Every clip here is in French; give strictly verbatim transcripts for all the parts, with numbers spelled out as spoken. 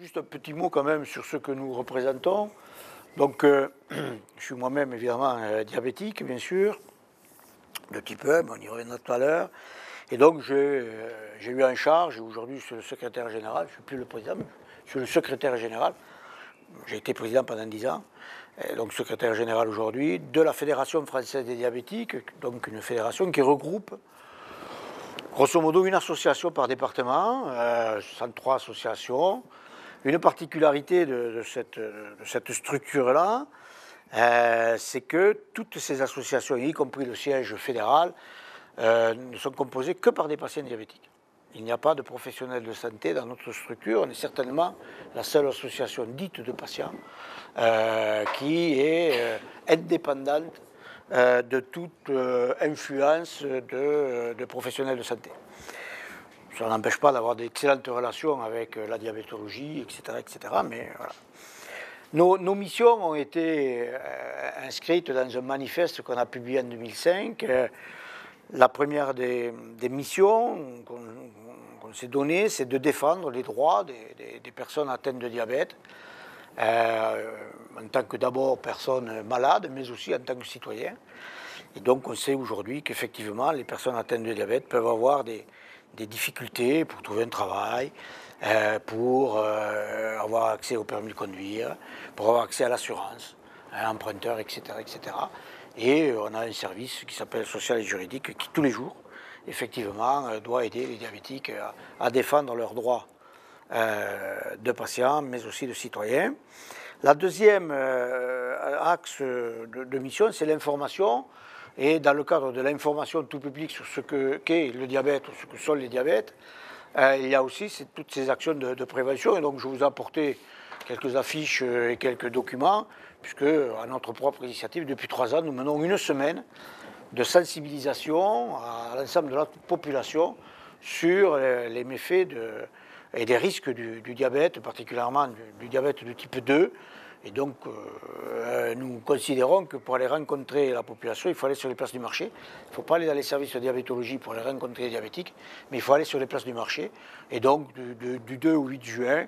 juste un petit mot quand même sur ce que nous représentons. Donc, euh, je suis moi-même évidemment euh, diabétique, bien sûr, de type un, mais on y reviendra tout à l'heure. Et donc, j'ai euh, eu en charge, aujourd'hui je suis le secrétaire général, je ne suis plus le président, mais je suis le secrétaire général. J'ai été président pendant dix ans, et donc secrétaire général aujourd'hui, de la Fédération française des diabétiques, donc une fédération qui regroupe grosso modo une association par département, euh, soixante-trois associations. Une particularité de, de cette, de cette structure-là, euh, c'est que toutes ces associations, y compris le siège fédéral, euh, ne sont composées que par des patients diabétiques. Il n'y a pas de professionnels de santé dans notre structure. On est certainement la seule association dite de patients euh, qui est euh, indépendante euh, de toute euh, influence de, de professionnels de santé. Ça n'empêche pas d'avoir d'excellentes relations avec la diabétologie, et cetera, et cetera. Mais voilà. Nos, nos missions ont été euh, inscrites dans un manifeste qu'on a publié en deux mille cinq. Euh, la première des, des missions qu'on qu'on s'est donnée, c'est de défendre les droits des, des, des personnes atteintes de diabète, euh, en tant que d'abord personnes malades, mais aussi en tant que citoyens. Et donc on sait aujourd'hui qu'effectivement, les personnes atteintes de diabète peuvent avoir des, des difficultés pour trouver un travail, euh, pour euh, avoir accès au permis de conduire, pour avoir accès à l'assurance, hein, emprunteur, et cetera, et cetera. Et on a un service qui s'appelle Social et Juridique qui, tous les jours, effectivement, doit aider les diabétiques à, à défendre leurs droits euh, de patients, mais aussi de citoyens. La deuxième euh, axe de, de mission, c'est l'information. Et dans le cadre de l'information tout public sur ce qu'est le diabète ou ce que sont les diabètes, euh, il y a aussi toutes ces actions de, de prévention. Et donc je vous ai apporté quelques affiches et quelques documents, puisque à notre propre initiative, depuis trois ans, nous menons une semaine de sensibilisation à l'ensemble de la population sur les méfaits de, et des risques du, du diabète, particulièrement du, du diabète de type deux. Et donc, euh, nous considérons que pour aller rencontrer la population, il faut aller sur les places du marché. Il ne faut pas aller dans les services de diabétologie pour aller rencontrer les diabétiques, mais il faut aller sur les places du marché. Et donc, du, du, du deux au huit juin,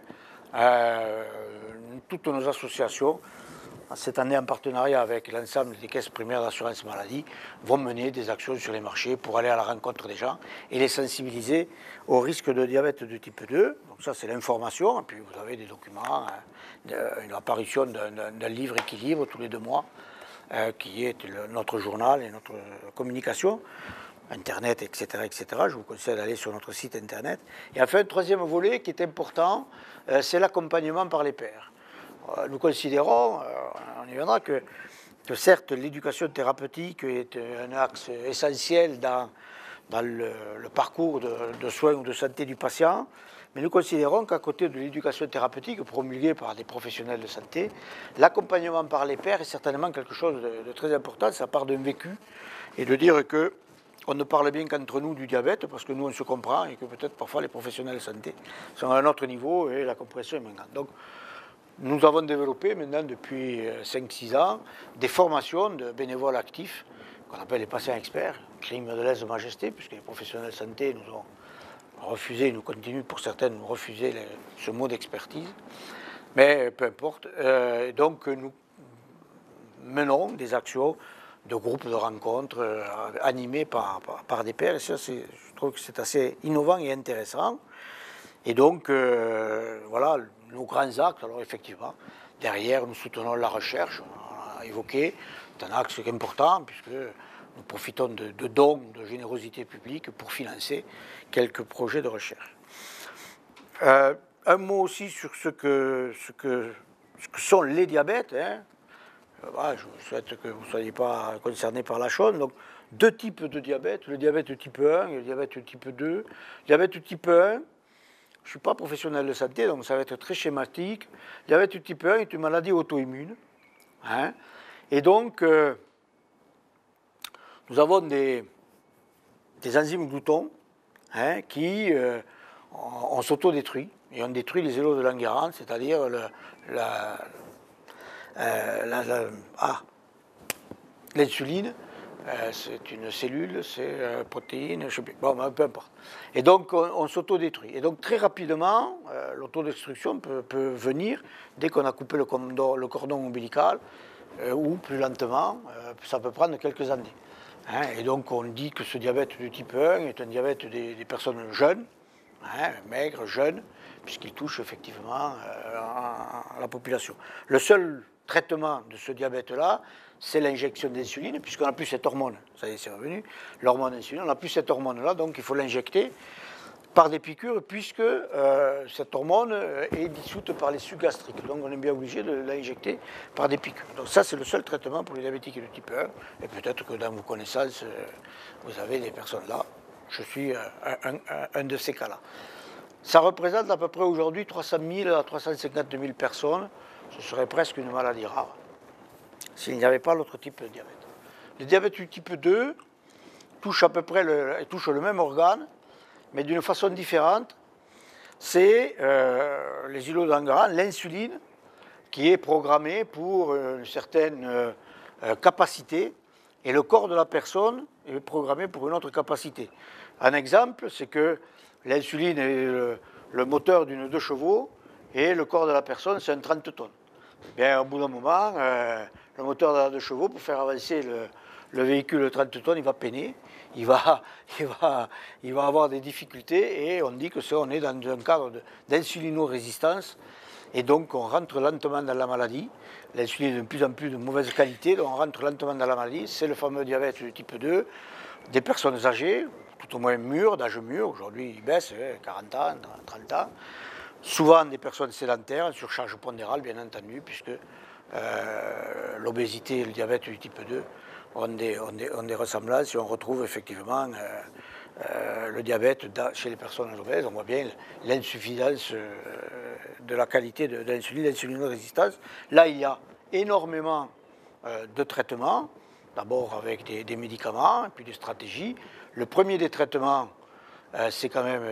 euh, toutes nos associations, cette année en partenariat avec l'ensemble des caisses primaires d'assurance maladie, vont mener des actions sur les marchés pour aller à la rencontre des gens et les sensibiliser au risque de diabète de type deux. Donc ça, c'est l'information. Et puis vous avez des documents, hein, une apparition d'un livre Équilibre tous les deux mois, euh, qui est le, notre journal et notre communication, Internet, et cetera, et cetera. Je vous conseille d'aller sur notre site Internet. Et enfin, un troisième volet qui est important, euh, c'est l'accompagnement par les pairs. Nous considérons, on y viendra, que, que certes l'éducation thérapeutique est un axe essentiel dans, dans le, le parcours de, de soins ou de santé du patient, mais nous considérons qu'à côté de l'éducation thérapeutique promulguée par des professionnels de santé, l'accompagnement par les pairs est certainement quelque chose de, de très important. Ça part d'un vécu et de dire que on ne parle bien qu'entre nous du diabète, parce que nous on se comprend et que peut-être parfois les professionnels de santé sont à un autre niveau et la compréhension est manquante. Donc, nous avons développé maintenant depuis cinq six ans des formations de bénévoles actifs qu'on appelle les patients experts, crime de lèse-majesté, puisque les professionnels de santé nous ont refusé, nous continuent pour certains nous refuser les, ce mot d'expertise, mais peu importe. Euh, donc nous menons des actions de groupes de rencontres euh, animés par, par, par des pairs, et ça, je trouve que c'est assez innovant et intéressant. Et donc, euh, voilà, nos grands axes, alors effectivement, derrière, nous soutenons la recherche, on a évoqué, c'est un axe important, puisque nous profitons de, de dons, de générosité publique pour financer quelques projets de recherche. Euh, un mot aussi sur ce que, ce que, ce que sont les diabètes. Hein. Voilà, je souhaite que vous ne soyez pas concernés par la chose. Donc, deux types de diabète, le diabète type un et le diabète type deux. Le diabète type un, je ne suis pas professionnel de santé, donc ça va être très schématique. Le diabète type un est une maladie auto-immune. Hein, et donc, euh, nous avons des, des enzymes gloutons hein, qui euh, on, on s'auto-détruit. Et on détruit les îlots de Langerhans, c'est-à-dire le, la, euh, la, la, ah, l'insuline, Euh, c'est une cellule, c'est euh, protéine, je ne sais plus. Bon, ben, peu importe. Et donc, on, on s'autodétruit. Et donc, très rapidement, euh, l'autodestruction peut, peut venir dès qu'on a coupé le cordon, le cordon ombilical, euh, ou plus lentement, euh, ça peut prendre quelques années. Hein, et donc, on dit que ce diabète de type un est un diabète des, des personnes jeunes, hein, maigres, jeunes, puisqu'il touche effectivement euh, la population. Le seul traitement de ce diabète-là, c'est l'injection d'insuline, puisqu'on n'a plus cette hormone, ça y est, c'est revenu, l'hormone insuline, on n'a plus cette hormone-là, donc il faut l'injecter par des piqûres, puisque euh, cette hormone est dissoute par les sucs gastriques. Donc on est bien obligé de l'injecter par des piqûres. Donc ça, c'est le seul traitement pour les diabétiques de type un, et peut-être que dans vos connaissances, vous avez des personnes là. Je suis un, un, un de ces cas-là. Ça représente à peu près aujourd'hui trois cent mille à trois cent cinquante mille personnes. Ce serait presque une maladie rare s'il n'y avait pas l'autre type de diabète. Le diabète du type deux touche à peu près le, touche le même organe, mais d'une façon différente. C'est euh, les îlots d'Engrand, l'insuline, qui est programmée pour une certaine euh, capacité, et le corps de la personne est programmé pour une autre capacité. Un exemple, c'est que l'insuline est le, le moteur d'une deux chevaux, et le corps de la personne, c'est un trente tonnes. Bien, au bout d'un moment, euh, le moteur de la deux chevaux, pour faire avancer le, le véhicule de trente tonnes, il va peiner, il va, il va, il va avoir des difficultés, et on dit que ça, on est dans un cadre d'insulino-résistance, et donc on rentre lentement dans la maladie. L'insuline est de plus en plus de mauvaise qualité, donc on rentre lentement dans la maladie. C'est le fameux diabète de type deux, des personnes âgées, tout au moins mûres, d'âge mûr, aujourd'hui il baisse, quarante ans, trente ans. Souvent des personnes sédentaires, en surcharge pondérale bien entendu, puisque euh, l'obésité et le diabète du type deux ont des, ont des, ont des ressemblances, et on retrouve effectivement euh, euh, le diabète chez les personnes obèses. On voit bien l'insuffisance euh, de la qualité de, de l'insuline, l'insulinorésistance. Là, il y a énormément euh, de traitements, d'abord avec des, des médicaments, et puis des stratégies. Le premier des traitements, Euh, c'est quand même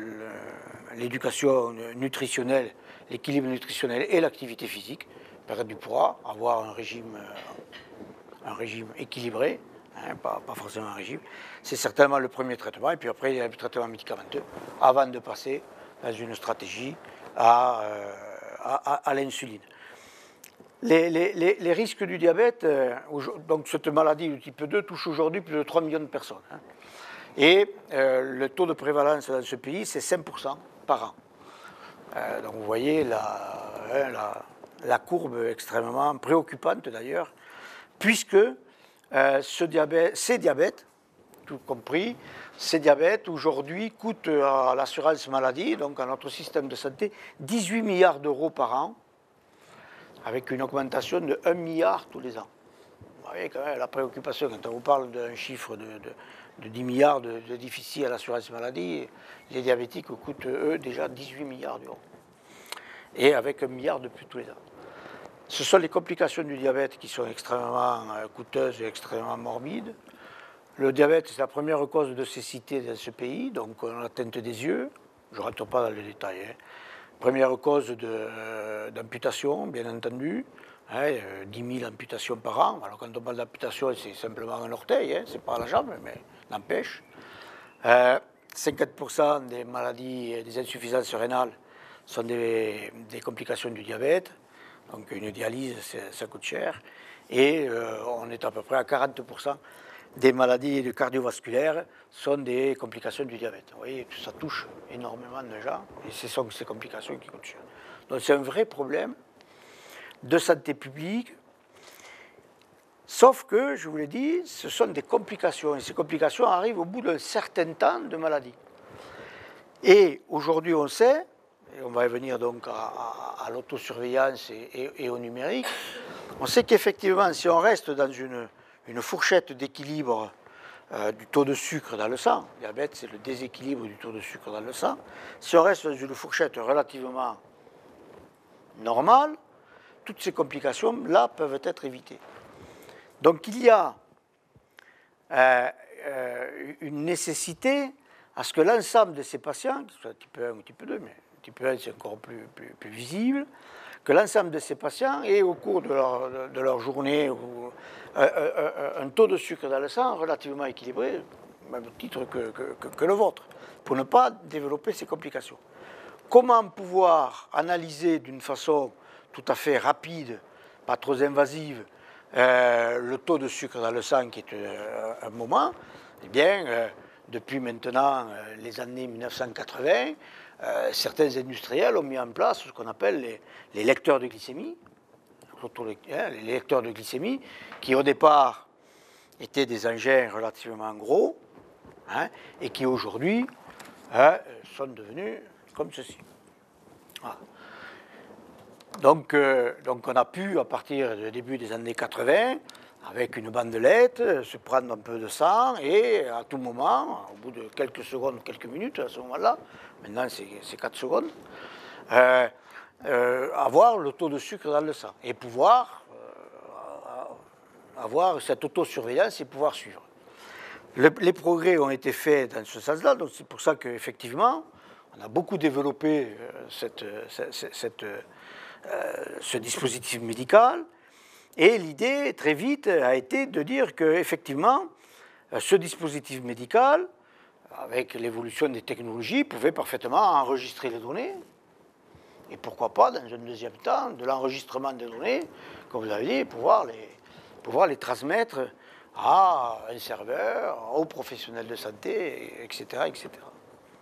l'éducation nutritionnelle, l'équilibre nutritionnel et l'activité physique, perdre du poids, avoir un régime, un régime équilibré, hein, pas, pas forcément un régime. C'est certainement le premier traitement, et puis après il y a le traitement médicamenteux, avant de passer dans une stratégie à, euh, à, à, à l'insuline. Les, les, les risques du diabète, euh, donc cette maladie du type deux touche aujourd'hui plus de trois millions de personnes. Hein. Et euh, le taux de prévalence dans ce pays, c'est cinq pour cent par an. Euh, donc vous voyez la, la, la courbe extrêmement préoccupante d'ailleurs, puisque euh, ce diabète, ces diabètes, tout compris, ces diabètes aujourd'hui coûtent à l'assurance maladie, donc à notre système de santé, dix-huit milliards d'euros par an, avec une augmentation de un milliard tous les ans. Vous voyez quand même la préoccupation, quand on vous parle d'un chiffre de, de de dix milliards de, de déficit à l'assurance maladie, les diabétiques coûtent, eux, déjà dix-huit milliards d'euros. Et avec un milliard de plus tous les ans. Ce sont les complications du diabète qui sont extrêmement coûteuses et extrêmement morbides. Le diabète, c'est la première cause de cécité dans ce pays, donc on a l'atteinte des yeux. Je ne rentre pas dans les détails. Hein. Première cause d'amputation, bien entendu. Hein, dix mille amputations par an. Alors quand on parle d'amputation, c'est simplement un orteil, hein, c'est pas la jambe, mais n'empêche. Euh, cinquante pour cent des maladies, des insuffisances rénales sont des, des complications du diabète. Donc une dialyse, ça coûte cher. Et euh, on est à peu près à quarante pour cent des maladies cardiovasculaires sont des complications du diabète. Vous voyez, ça touche énormément de gens, et ce sont ces complications qui coûtent cher. Donc c'est un vrai problème de santé publique, sauf que, je vous l'ai dit, ce sont des complications, et ces complications arrivent au bout d'un certain temps de maladie. Et aujourd'hui, on sait, et on va revenir donc à, à, à l'autosurveillance et, et, et au numérique, on sait qu'effectivement, si on reste dans une, une fourchette d'équilibre euh, du taux de sucre dans le sang, le diabète, c'est le déséquilibre du taux de sucre dans le sang, si on reste dans une fourchette relativement normale, toutes ces complications-là peuvent être évitées. Donc il y a euh, euh, une nécessité à ce que l'ensemble de ces patients, que ce soit type un ou type deux, mais type un, c'est encore plus, plus, plus visible, que l'ensemble de ces patients aient au cours de leur, de leur journée ou, un, un, un taux de sucre dans le sang relativement équilibré, au même titre que, que, que, que le vôtre, pour ne pas développer ces complications. Comment pouvoir analyser d'une façon tout à fait rapide, pas trop invasive, euh, le taux de sucre dans le sang qui est euh, un moment? Eh bien, euh, depuis maintenant euh, les années mille neuf cent quatre-vingts, euh, certains industriels ont mis en place ce qu'on appelle les, les lecteurs de glycémie, hein, les lecteurs de glycémie, qui au départ étaient des engins relativement gros, hein, et qui aujourd'hui hein, sont devenus comme ceci. Voilà. Donc, euh, donc on a pu, à partir du début des années quatre-vingts, avec une bandelette, se prendre un peu de sang et à tout moment, au bout de quelques secondes, quelques minutes à ce moment-là, maintenant c'est quatre secondes, euh, euh, avoir le taux de sucre dans le sang et pouvoir euh, avoir cette autosurveillance et pouvoir suivre. Le, les progrès ont été faits dans ce sens-là, donc c'est pour ça qu'effectivement, on a beaucoup développé euh, cette, cette, cette, euh, ce dispositif médical. Et l'idée, très vite, a été de dire qu'effectivement, ce dispositif médical, avec l'évolution des technologies, pouvait parfaitement enregistrer les données. Et pourquoi pas, dans un deuxième temps, de l'enregistrement des données, comme vous avez dit, pouvoir les, pouvoir les transmettre à un serveur, aux professionnels de santé, et cetera, et cetera.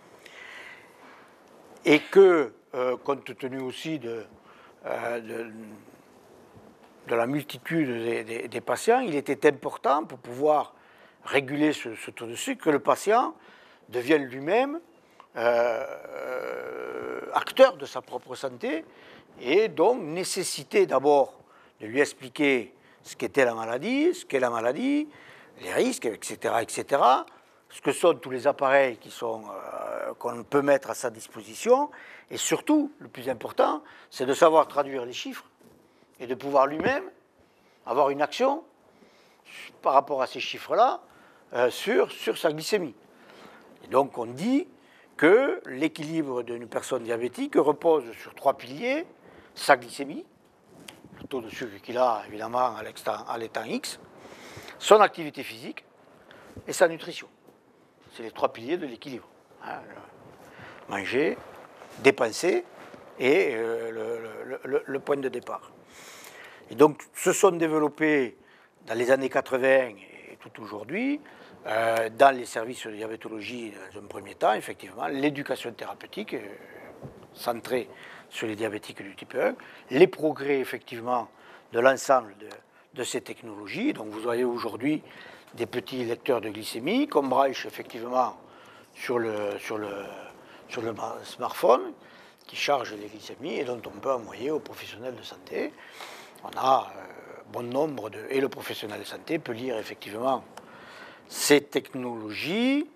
Et que, euh, compte tenu aussi de, euh, de de la multitude des, des, des patients, il était important pour pouvoir réguler ce, ce taux de sucre que le patient devienne lui-même euh, euh, acteur de sa propre santé et donc nécessité d'abord de lui expliquer ce qu'était la maladie, ce qu'est la maladie, les risques, et cetera, et cetera, ce que sont tous les appareils qui sont, euh, qu'on peut mettre à sa disposition et surtout, le plus important, c'est de savoir traduire les chiffres et de pouvoir lui-même avoir une action par rapport à ces chiffres-là euh, sur, sur sa glycémie. Et donc on dit que l'équilibre d'une personne diabétique repose sur trois piliers, sa glycémie, le taux de sucre qu'il a évidemment à l'état X, son activité physique et sa nutrition. C'est les trois piliers de l'équilibre. Hein, manger, dépenser et euh, le, le, le, le point de départ. Et donc, se sont développés dans les années quatre-vingts et tout aujourd'hui, euh, dans les services de diabétologie, dans un premier temps, effectivement, l'éducation thérapeutique euh, centrée sur les diabétiques du type un, les progrès, effectivement, de l'ensemble de, de ces technologies. Donc, vous voyez aujourd'hui des petits lecteurs de glycémie, qu'on branche, effectivement, sur le, sur le, sur le smartphone, qui charge les glycémies et dont on peut envoyer aux professionnels de santé. On a euh, bon nombre de... Et le professionnel de santé peut lire effectivement ces technologies.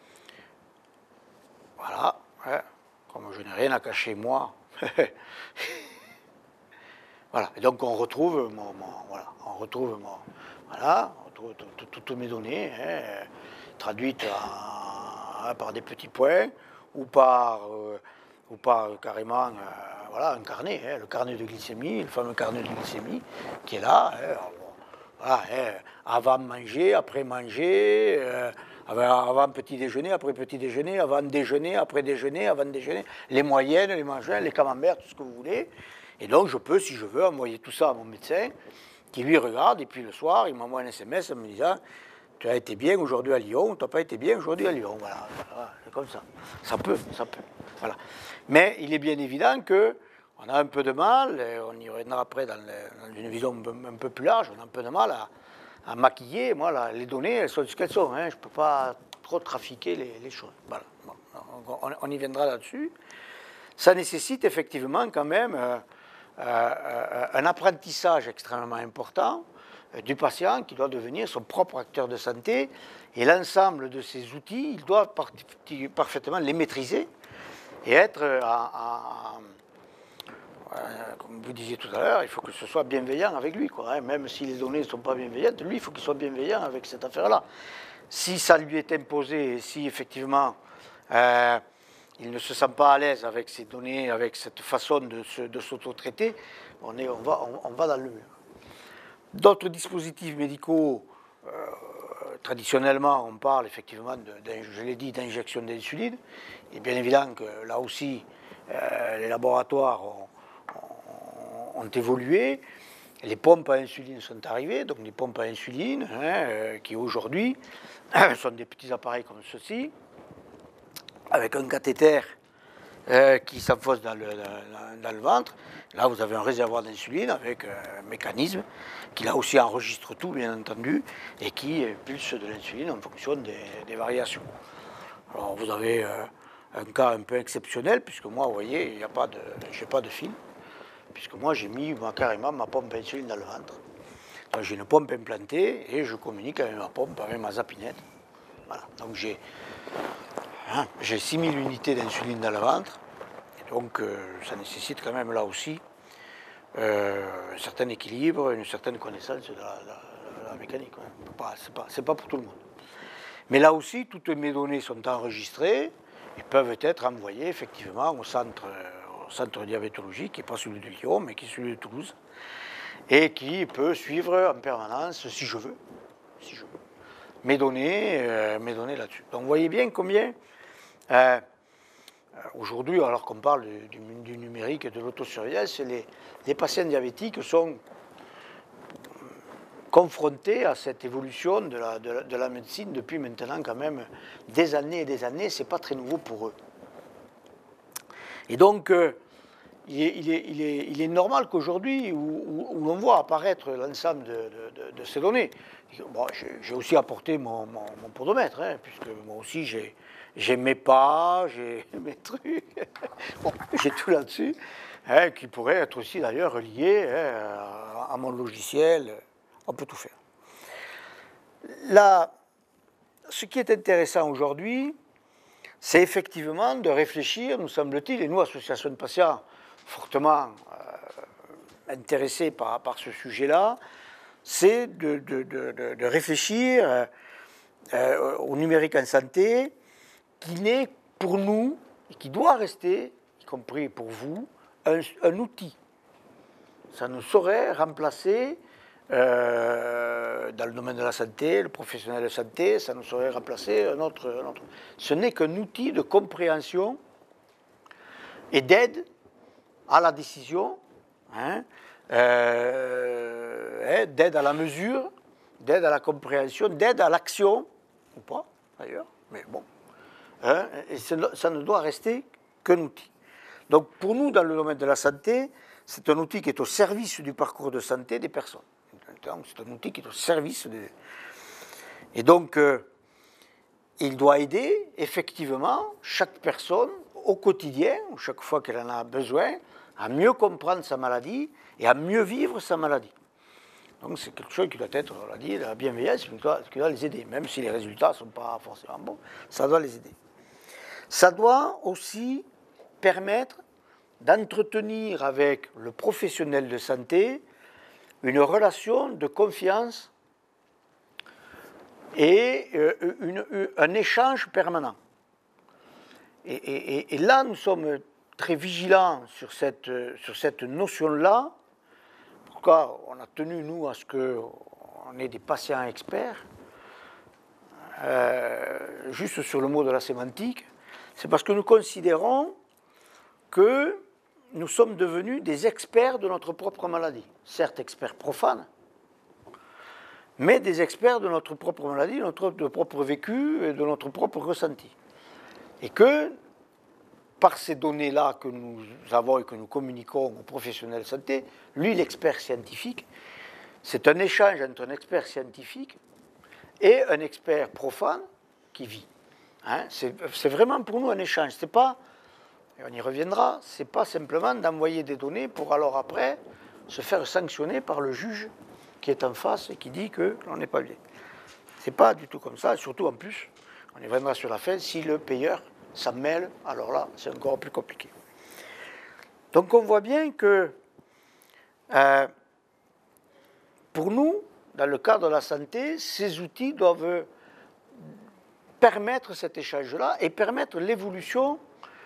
Voilà. Hein, comme je n'ai rien à cacher, moi. Voilà. Et donc on retrouve mon... mon voilà. On retrouve mon... Voilà. On retrouve toutes mes données, hein, traduites en, par des petits points ou par... Euh, ou par carrément... Euh, Voilà, un carnet, hein, le carnet de glycémie, le fameux carnet de glycémie qui est là. Hein, voilà, hein, avant manger, après manger, euh, avant, avant petit déjeuner, après petit déjeuner, avant déjeuner, après déjeuner, avant déjeuner, les moyennes, les mangins, les camemberts, tout ce que vous voulez. Et donc je peux, si je veux, envoyer tout ça à mon médecin qui lui regarde et puis le soir, il m'envoie un S M S en me disant tu as été bien aujourd'hui à Lyon, tu n'as pas été bien aujourd'hui à Lyon. Voilà, voilà c'est comme ça. Ça peut, ça peut. Voilà. Mais il est bien évident que on a un peu de mal, et on y reviendra après dans, le, dans une vision un peu, un peu plus large, on a un peu de mal à, à maquiller. Moi, là, les données, elles sont ce qu'elles sont. Hein, je ne peux pas trop trafiquer les, les choses. Voilà. Bon, on, on y viendra là-dessus. Ça nécessite effectivement quand même euh, euh, un apprentissage extrêmement important euh, du patient qui doit devenir son propre acteur de santé. Et l'ensemble de ces outils, il doit par parfaitement les maîtriser et être en... en Euh, comme vous disiez tout à l'heure, il faut que ce soit bienveillant avec lui, quoi, hein. Même si les données ne sont pas bienveillantes, lui, il faut qu'il soit bienveillant avec cette affaire-là. Si ça lui est imposé, et si effectivement euh, il ne se sent pas à l'aise avec ces données, avec cette façon de, se, de s'auto-traiter, on, est, on, va, on, on va dans le mur. D'autres dispositifs médicaux, euh, traditionnellement, on parle effectivement, de, je l'ai dit, d'injection d'insuline. Et bien évidemment que là aussi, euh, les laboratoires ont, ont, ont évolué. Les pompes à insuline sont arrivées, donc les pompes à insuline, hein, euh, qui aujourd'hui sont des petits appareils comme ceci, avec un cathéter euh, qui s'enfonce dans le, dans, dans le ventre. Là, vous avez un réservoir d'insuline avec un mécanisme qui, là aussi, enregistre tout, bien entendu, et qui pulse de l'insuline en fonction des, des variations. Alors, vous avez euh, un cas un peu exceptionnel, puisque moi, vous voyez, il n'y a pas de, j'ai pas de fil, puisque moi, j'ai mis moi, carrément ma pompe à insuline dans le ventre. Donc, j'ai une pompe implantée et je communique avec ma pompe, avec ma zapinette. Voilà. Donc, j'ai hein, j'ai six mille unités d'insuline dans le ventre. Et donc, euh, ça nécessite quand même, là aussi, euh, un certain équilibre, une certaine connaissance de la, la, de la mécanique. Hein. Ce n'est pas, c'est pas pour tout le monde. Mais là aussi, toutes mes données sont enregistrées et peuvent être envoyées effectivement au centre, au centre diabétologique, qui n'est pas celui de Lyon, mais qui est celui de Toulouse, et qui peut suivre en permanence, si je veux, si je veux mes données, euh, mes données là-dessus. Donc vous voyez bien combien, euh, aujourd'hui, alors qu'on parle du, du, du numérique et de l'autosurveillance, les, les patients diabétiques sont confrontés à cette évolution de la, de, la, de la médecine depuis maintenant quand même des années et des années. C'est pas très nouveau pour eux. Et donc, euh, il, est, il, est, il, est, il est normal qu'aujourd'hui, où, où, où l'on voit apparaître l'ensemble de, de, de, de ces données, bon, j'ai aussi apporté mon, mon, mon podomètre, hein, puisque moi aussi j'ai, j'ai mes pas, j'ai mes trucs, bon, j'ai tout là-dessus, hein, qui pourrait être aussi d'ailleurs relié hein, à mon logiciel. On peut tout faire. Là, ce qui est intéressant aujourd'hui, c'est effectivement de réfléchir, nous semble-t-il, et nous, association de patients, fortement euh, intéressés par, par ce sujet-là, c'est de, de, de, de réfléchir euh, au numérique en santé, qui n'est pour nous, et qui doit rester, y compris pour vous, un, un outil. Ça ne saurait remplacer, euh, dans le domaine de la santé, le professionnel de santé, ça ne saurait remplacer un autre, un autre. Ce n'est qu'un outil de compréhension et d'aide à la décision, hein, euh, d'aide à la mesure, d'aide à la compréhension, d'aide à l'action, ou pas d'ailleurs, mais bon. Hein, et ça ne doit rester qu'un outil. Donc pour nous, dans le domaine de la santé, c'est un outil qui est au service du parcours de santé des personnes. C'est un outil qui est au service de... Et donc, euh, il doit aider effectivement chaque personne au quotidien, chaque fois qu'elle en a besoin, à mieux comprendre sa maladie et à mieux vivre sa maladie. Donc c'est quelque chose qui doit être, on l'a dit, la bienveillance, qui doit, qui doit les aider, même si les résultats ne sont pas forcément bons, ça doit les aider. Ça doit aussi permettre d'entretenir avec le professionnel de santé une relation de confiance et euh, une, un échange permanent. Et, et, et là, nous sommes très vigilants sur cette, sur cette notion-là. Pourquoi on a tenu, nous, à ce qu'on ait des patients experts, euh, juste sur le mot de la sémantique, c'est parce que nous considérons que nous sommes devenus des experts de notre propre maladie. Certes, experts profanes, mais des experts de notre propre maladie, de notre de propre vécu et de notre propre ressenti. Et que, par ces données-là que nous avons et que nous communiquons aux professionnels de santé, lui, l'expert scientifique, c'est un échange entre un expert scientifique et un expert profane qui vit. Hein, c'est, c'est vraiment pour nous un échange. C'est pas, et on y reviendra, c'est pas simplement d'envoyer des données pour alors après se faire sanctionner par le juge qui est en face et qui dit que l'on n'est pas bien. C'est pas du tout comme ça, et surtout en plus, on y reviendra sur la fin, si le payeur s'en mêle, alors là, c'est encore plus compliqué. Donc on voit bien que euh, pour nous, dans le cadre de la santé, ces outils doivent permettre cet échange-là et permettre l'évolution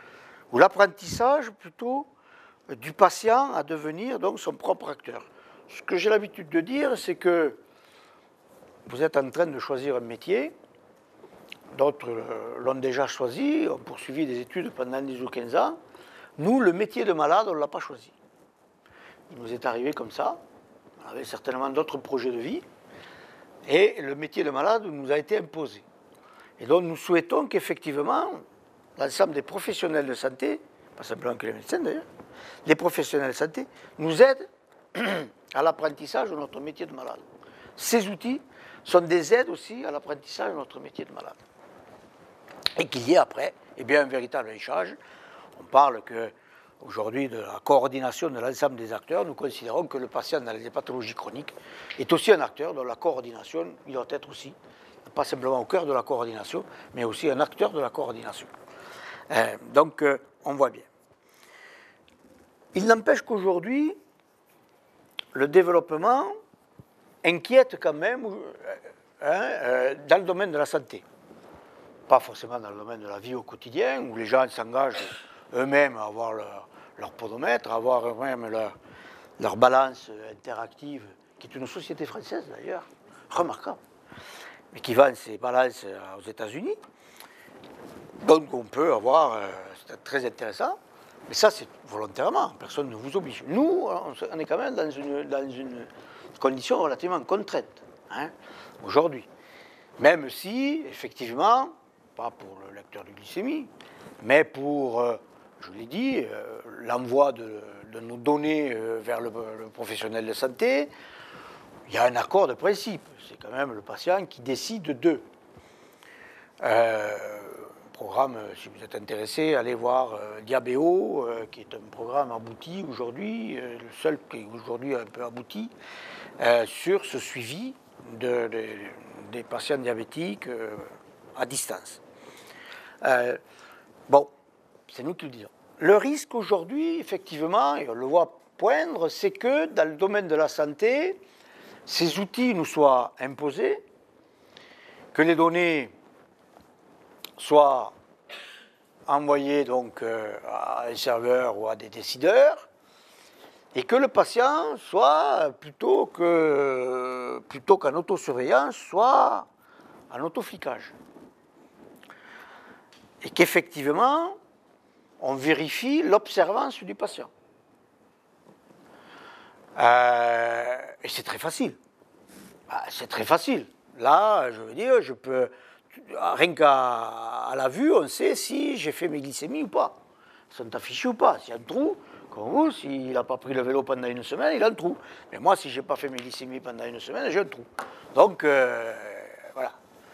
ou l'apprentissage plutôt du patient à devenir donc son propre acteur. Ce que j'ai l'habitude de dire, c'est que vous êtes en train de choisir un métier, d'autres l'ont déjà choisi, ont poursuivi des études pendant dix ou quinze ans. Nous, le métier de malade, on ne l'a pas choisi. Il nous est arrivé comme ça, on avait certainement d'autres projets de vie, et le métier de malade nous a été imposé. Et donc nous souhaitons qu'effectivement, l'ensemble des professionnels de santé, pas simplement que les médecins d'ailleurs, les professionnels de santé, nous aident à l'apprentissage de notre métier de malade. Ces outils sont des aides aussi à l'apprentissage de notre métier de malade. Et qu'il y ait après eh bien, un véritable échange. On parle qu'aujourd'hui de la coordination de l'ensemble des acteurs. Nous considérons que le patient dans les pathologies chroniques est aussi un acteur dont la coordination, il doit être aussi, pas simplement au cœur de la coordination, mais aussi un acteur de la coordination. Euh, donc, euh, on voit bien. Il n'empêche qu'aujourd'hui, le développement inquiète quand même hein, euh, dans le domaine de la santé. Pas forcément dans le domaine de la vie au quotidien, où les gens s'engagent eux-mêmes à avoir leur, leur podomètre, à avoir eux-mêmes leur, leur balance interactive, qui est une société française d'ailleurs, remarquable, mais qui vend ses balances aux États-Unis. Donc on peut avoir, euh, c'est très intéressant, mais ça c'est volontairement, personne ne vous oblige. Nous, on est quand même dans une, dans une condition relativement contrainte, hein, aujourd'hui. Même si, effectivement, pas pour le lecteur de glycémie, mais pour, euh, je l'ai dit, euh, l'envoi de, de nos données euh, vers le, le professionnel de santé, il y a un accord de principe. C'est quand même le patient qui décide d'eux. Euh, programme, si vous êtes intéressé, allez voir euh, Diabéo, euh, qui est un programme abouti aujourd'hui, euh, le seul qui est aujourd'hui un peu abouti, euh, sur ce suivi de, de, des patients diabétiques euh, à distance. Euh, bon, c'est nous qui le disons. Le risque aujourd'hui, effectivement, et on le voit poindre, c'est que dans le domaine de la santé, ces outils nous soient imposés, que les données soient envoyées donc euh, à un serveur ou à des décideurs, et que le patient soit, plutôt que plutôt qu'en autosurveillance, soit en autoflicage. Et qu'effectivement, on vérifie l'observance du patient. Euh, et c'est très facile. Bah, c'est très facile. Là, je veux dire, je peux, rien qu'à la vue, on sait si j'ai fait mes glycémies ou pas. Ils sont affichés ou pas. S'il y a un trou, comme vous, s'il n'a pas pris le vélo pendant une semaine, il a un trou. Mais moi, si je n'ai pas fait mes glycémies pendant une semaine, j'ai un trou. Donc, euh, voilà.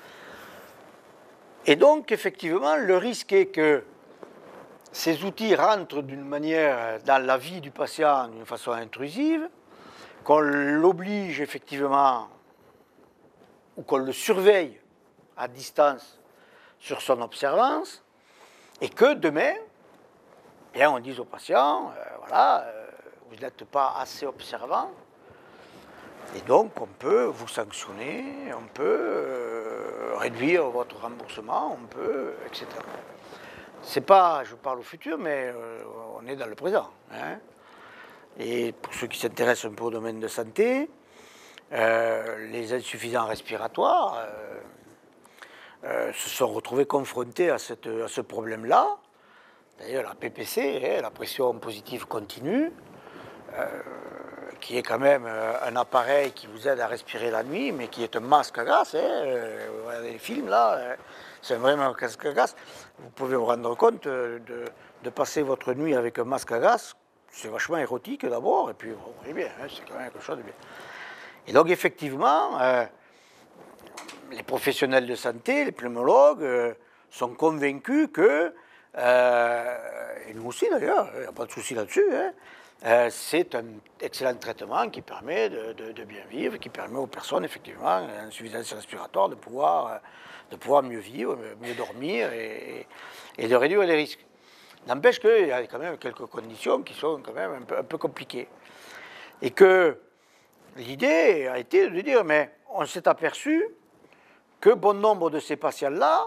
Et donc, effectivement, le risque est que ces outils rentrent d'une manière dans la vie du patient d'une façon intrusive, qu'on l'oblige effectivement, ou qu'on le surveille à distance sur son observance, et que demain, bien, on dise au patient, euh, voilà, euh, vous n'êtes pas assez observant, et donc on peut vous sanctionner, on peut euh, réduire votre remboursement, on peut, et cetera. C'est pas, je parle au futur, mais euh, on est dans le présent. Hein. Et pour ceux qui s'intéressent un peu au domaine de santé, euh, les insuffisants respiratoires euh, euh, se sont retrouvés confrontés à, cette, à ce problème-là. D'ailleurs, la P P C, hein, la pression positive continue, euh, qui est quand même un appareil qui vous aide à respirer la nuit, mais qui est un masque à gaz. Hein, euh, vous regardez les films là. Hein, c'est vraiment un masque à gaz. Vous pouvez vous rendre compte de, de passer votre nuit avec un masque à gaz. C'est vachement érotique d'abord, et puis vous voyez bien, hein, c'est quand même quelque chose de bien. Et donc effectivement, euh, les professionnels de santé, les pneumologues, euh, sont convaincus que, euh, et nous aussi d'ailleurs, il n'y a pas de souci là-dessus, hein, euh, c'est un excellent traitement qui permet de, de, de bien vivre, qui permet aux personnes effectivement, en insuffisance respiratoire, de pouvoir... Euh, de pouvoir mieux vivre, mieux dormir et, et de réduire les risques. N'empêche qu'il y a quand même quelques conditions qui sont quand même un peu, un peu compliquées. Et que l'idée a été de dire, mais on s'est aperçu que bon nombre de ces patients-là,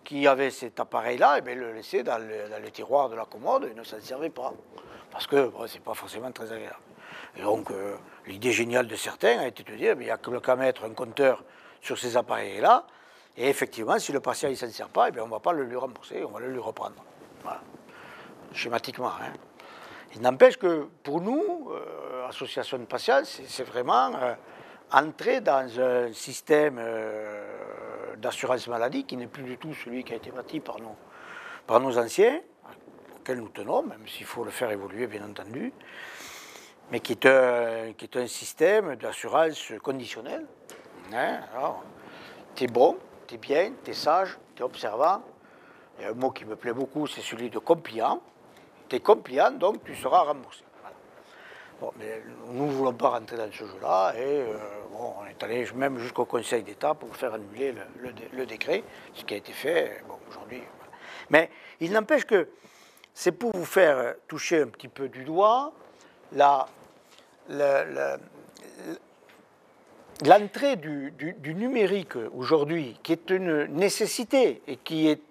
qui avait cet appareil-là, eh le laissait dans le, dans le tiroir de la commode et ne s'en servait pas. Parce que bon, ce n'est pas forcément très agréable. Et donc, euh, l'idée géniale de certains a été de dire, il n'y a que qu'à mettre un compteur sur ces appareils-là, et effectivement, si le patient ne s'en sert pas, eh bien, on ne va pas le lui rembourser, on va le lui reprendre. Voilà. Schématiquement. Hein. Il n'empêche que pour nous, euh, association de patients, c'est vraiment euh, entrer dans un système euh, d'assurance maladie qui n'est plus du tout celui qui a été bâti par nos, par nos anciens, auxquels nous tenons, même s'il faut le faire évoluer, bien entendu, mais qui est un, qui est un système d'assurance conditionnelle. Hein, alors, t'es bon, t'es bien, t'es sage, t'es observant. Il y a un mot qui me plaît beaucoup, c'est celui de compliant. T'es compliant, donc tu seras remboursé. Voilà. Bon, mais nous ne voulons pas rentrer dans ce jeu-là, et euh, bon, on est allé même jusqu'au Conseil d'État pour faire annuler le, le, le décret, ce qui a été fait, bon, aujourd'hui. Voilà. Mais il n'empêche que c'est pour vous faire toucher un petit peu du doigt la, la, la, l'entrée du, du, du numérique aujourd'hui, qui est une nécessité et qui est,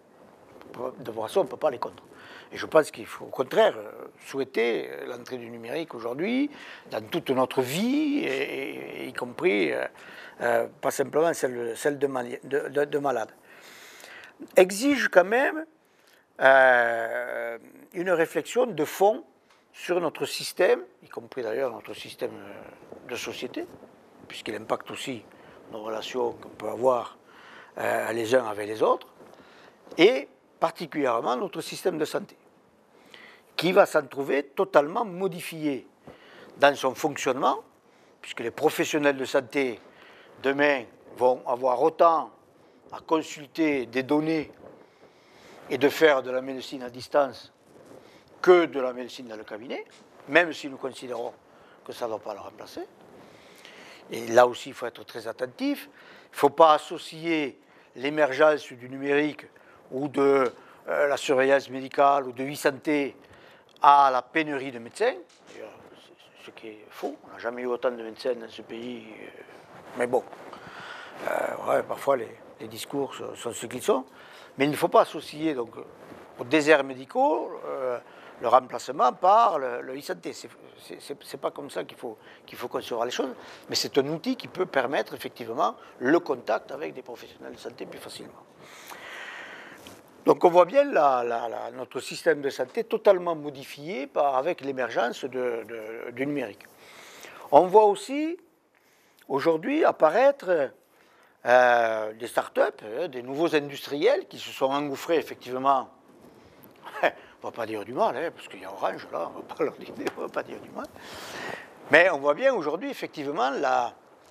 de toute façon, on ne peut pas aller contre. Et je pense qu'il faut au contraire souhaiter l'entrée du numérique aujourd'hui dans toute notre vie, et, et, y compris euh, euh, pas simplement celle, celle de, de, de, de malade. Exige quand même euh, une réflexion de fond sur notre système, y compris d'ailleurs notre système de société, puisqu'il impacte aussi nos relations qu'on peut avoir euh, les uns avec les autres, et particulièrement notre système de santé, qui va s'en trouver totalement modifié dans son fonctionnement, puisque les professionnels de santé, demain, vont avoir autant à consulter des données et de faire de la médecine à distance que de la médecine dans le cabinet, même si nous considérons que ça ne va pas le remplacer. Et là aussi, il faut être très attentif. Il ne faut pas associer l'émergence du numérique ou de euh, la surveillance médicale ou de e-santé à la pénurie de médecins. Ce qui est faux. On n'a jamais eu autant de médecins dans ce pays. Mais bon, euh, ouais, parfois les, les discours sont ce qu'ils sont. Mais il ne faut pas associer donc, aux déserts médicaux euh, le remplacement par le, le e-santé. Ce n'est pas comme ça qu'il faut, qu'il faut concevoir les choses, mais c'est un outil qui peut permettre effectivement le contact avec des professionnels de santé plus facilement. Donc on voit bien la, la, la, notre système de santé totalement modifié par, avec l'émergence de, de, du numérique. On voit aussi aujourd'hui apparaître euh, des start-up, euh, des nouveaux industriels qui se sont engouffrés effectivement. On ne va pas dire du mal, hein, parce qu'il y a Orange là, on ne va pas leur dire, on va pas dire du mal. Mais on voit bien aujourd'hui effectivement la,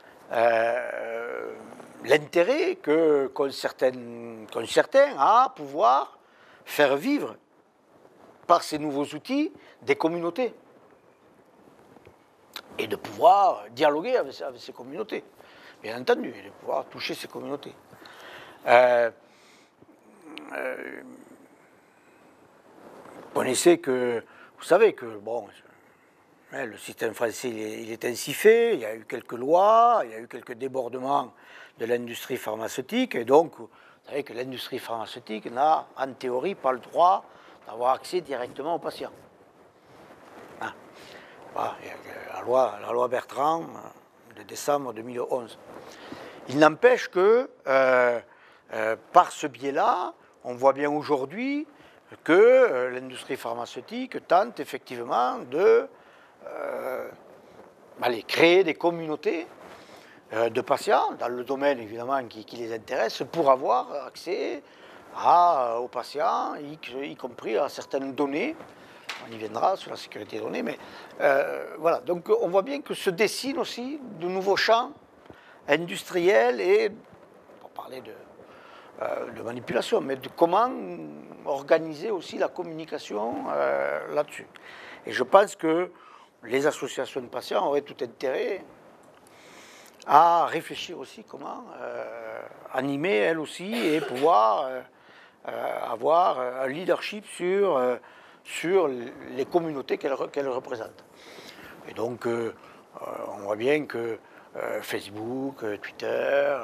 euh, l'intérêt que, qu'ont certains, qu'ont certains à pouvoir faire vivre par ces nouveaux outils des communautés et de pouvoir dialoguer avec, avec ces communautés, bien entendu, et de pouvoir toucher ces communautés. Euh, euh, vous connaissez que, vous savez que, bon, le système français, il est, il est ainsi fait, il y a eu quelques lois, il y a eu quelques débordements de l'industrie pharmaceutique, et donc, vous savez que l'industrie pharmaceutique n'a, en théorie, pas le droit d'avoir accès directement aux patients. Hein. Voilà, la, loi, la loi Bertrand de décembre deux mille onze. Il n'empêche que, euh, euh, par ce biais-là, on voit bien aujourd'hui que euh, l'industrie pharmaceutique tente effectivement de euh, allez, créer des communautés euh, de patients, dans le domaine évidemment qui, qui les intéresse, pour avoir accès à, aux patients, y, y compris à certaines données. On y viendra sur la sécurité des données, mais euh, voilà. Donc on voit bien que se dessinent aussi de nouveaux champs industriels et, pour parler de, euh, de manipulation, mais de comment organiser aussi la communication euh, là-dessus. Et je pense que les associations de patients auraient tout intérêt à réfléchir aussi comment euh, animer elles aussi et pouvoir euh, euh, avoir un leadership sur, euh, sur les communautés qu'elles qu'elles représentent. Et donc, euh, on voit bien que euh, Facebook, Twitter, euh,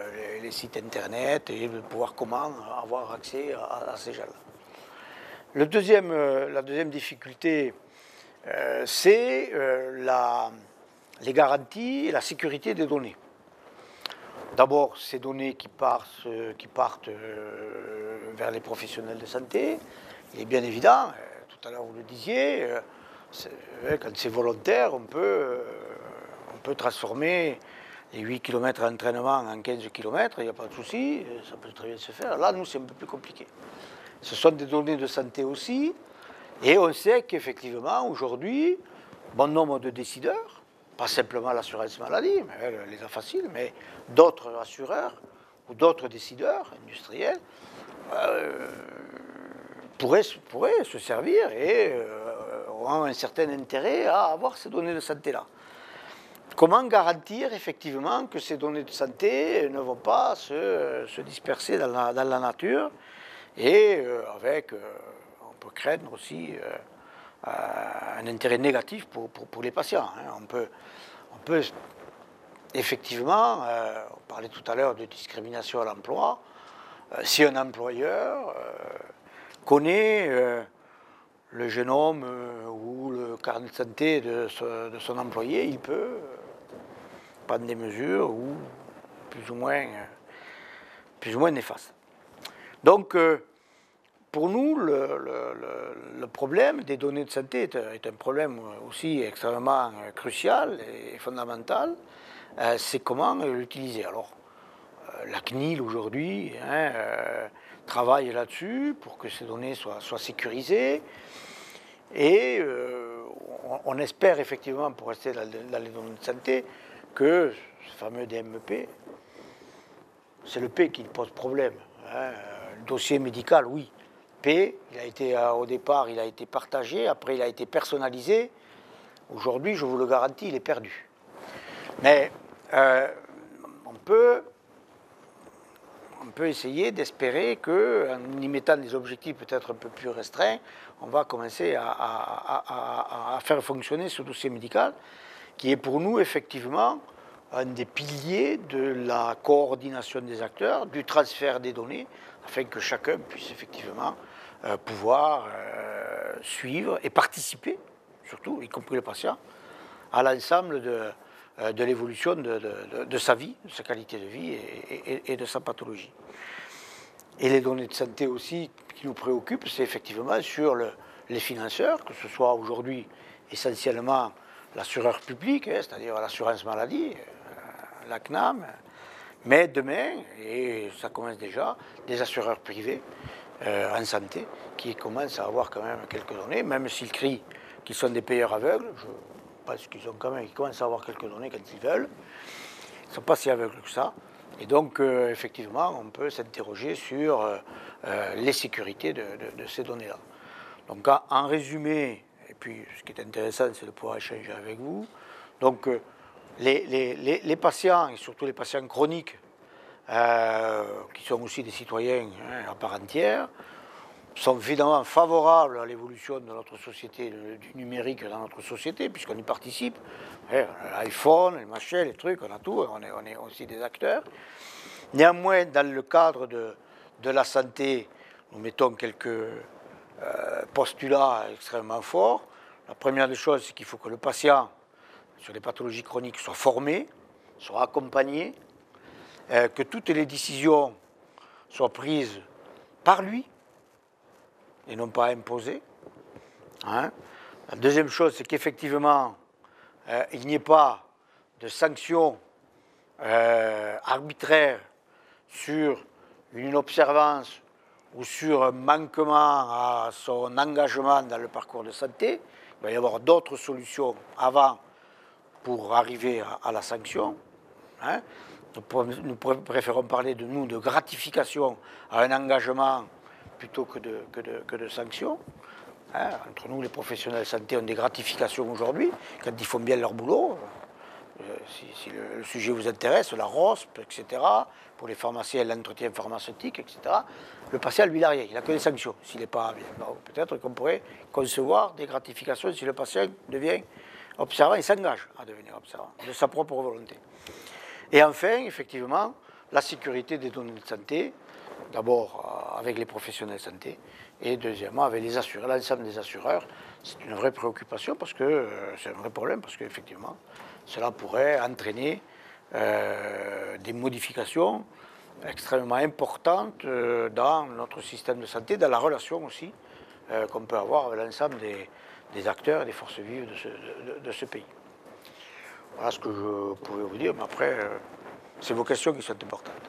les, les sites internet et de pouvoir comment avoir accès à, à ces gens-là. Le deuxième, euh, la deuxième difficulté, euh, c'est euh, la, les garanties et la sécurité des données. D'abord, ces données qui partent, euh, qui partent euh, vers les professionnels de santé. Il est bien évident, euh, tout à l'heure vous le disiez, euh, euh, quand c'est volontaire, on peut, euh, on peut transformer les huit kilomètres d'entraînement en quinze kilomètres, il n'y a pas de souci, ça peut très bien se faire. Là, nous, c'est un peu plus compliqué. Ce sont des données de santé aussi, et on sait qu'effectivement, aujourd'hui, bon nombre de décideurs, pas simplement l'assurance maladie, mais elle les a faciles, mais d'autres assureurs ou d'autres décideurs industriels euh, pourraient, pourraient se servir et euh, auront un certain intérêt à avoir ces données de santé-là. Comment garantir effectivement que ces données de santé ne vont pas se, se disperser dans la, dans la nature et euh, avec, euh, on peut craindre aussi euh, un intérêt négatif pour, pour, pour les patients. Hein. On peut, on peut effectivement, euh, on parlait tout à l'heure de discrimination à l'emploi, euh, si un employeur euh, connaît euh, le génome euh, ou le carnet de santé de, ce, de son employé, il peut euh, prendre des mesures ou plus ou moins, euh, plus ou moins néfastes. Donc, euh, pour nous, le, le, le, le problème des données de santé est, est un problème aussi extrêmement crucial et fondamental. Euh, c'est comment l'utiliser. Alors, euh, la C N I L aujourd'hui hein, euh, travaille là-dessus pour que ces données soient, soient sécurisées. Et euh, on, on espère effectivement, pour rester dans, dans les données de santé, que ce fameux D M E P, c'est le P qui pose problème. Hein. Le dossier médical, oui. P, il a été, au départ, il a été partagé, après il a été personnalisé. Aujourd'hui, je vous le garantis, il est perdu. Mais euh, on, peut, on peut essayer d'espérer qu'en y mettant des objectifs peut-être un peu plus restreints, on va commencer à, à, à, à faire fonctionner ce dossier médical, qui est pour nous effectivement un des piliers de la coordination des acteurs, du transfert des données, afin que chacun puisse effectivement euh, pouvoir euh, suivre et participer, surtout, y compris le patient, à l'ensemble de, euh, de l'évolution de, de, de sa vie, de sa qualité de vie et, et, et de sa pathologie. Et les données de santé aussi qui nous préoccupent, c'est effectivement sur le, les financeurs, que ce soit aujourd'hui essentiellement l'assureur public, hein, c'est-à-dire l'assurance maladie, euh, la C N A M, mais demain, et ça commence déjà, des assureurs privés euh, en santé qui commencent à avoir quand même quelques données, même s'ils crient qu'ils sont des payeurs aveugles, je pense qu'ils ont quand même, ils commencent à avoir quelques données quand ils veulent, ils ne sont pas si aveugles que ça, et donc euh, effectivement on peut s'interroger sur euh, euh, les sécurités de, de, de ces données-là. Donc en, en résumé, et puis ce qui est intéressant c'est de pouvoir échanger avec vous, donc euh, Les, les, les patients, et surtout les patients chroniques, euh, qui sont aussi des citoyens hein, à part entière, sont évidemment favorables à l'évolution de notre société, du numérique dans notre société, puisqu'on y participe. L'iPhone, les machins, les trucs, on a tout, on est, on est aussi des acteurs. Néanmoins, dans le cadre de, de la santé, nous mettons quelques euh, postulats extrêmement forts. La première des choses, c'est qu'il faut que le patient sur les pathologies chroniques soit formé, soit accompagné, euh, que toutes les décisions soient prises par lui et non pas imposées. Hein. La deuxième chose, c'est qu'effectivement, euh, il n'y ait pas de sanctions euh, arbitraires sur une inobservance ou sur un manquement à son engagement dans le parcours de santé. Il va y avoir d'autres solutions avant pour arriver à, à la sanction. Hein. Nous, nous préférons parler de nous de gratification à un engagement plutôt que de, que de, que de sanction. Hein. Entre nous, les professionnels de santé ont des gratifications aujourd'hui, quand ils font bien leur boulot. Euh, si, si le, le sujet vous intéresse, la R O S P, et cetera, pour les pharmaciens, l'entretien pharmaceutique, et cetera, le patient, lui, il n'a rien, il n'a que des sanctions, s'il n'est pas bien. Peut-être qu'on pourrait concevoir des gratifications si le patient devient observant, il s'engage à devenir observant, de sa propre volonté. Et enfin, effectivement, la sécurité des données de santé, d'abord avec les professionnels de santé, et deuxièmement avec les assureurs, l'ensemble des assureurs. C'est une vraie préoccupation parce que euh, c'est un vrai problème, parce qu'effectivement, cela pourrait entraîner euh, des modifications extrêmement importantes euh, dans notre système de santé, dans la relation aussi euh, qu'on peut avoir avec l'ensemble des, des acteurs et des forces vives de ce, de, de ce pays. Voilà ce que je pouvais vous dire, mais après, euh, c'est vos questions qui sont importantes.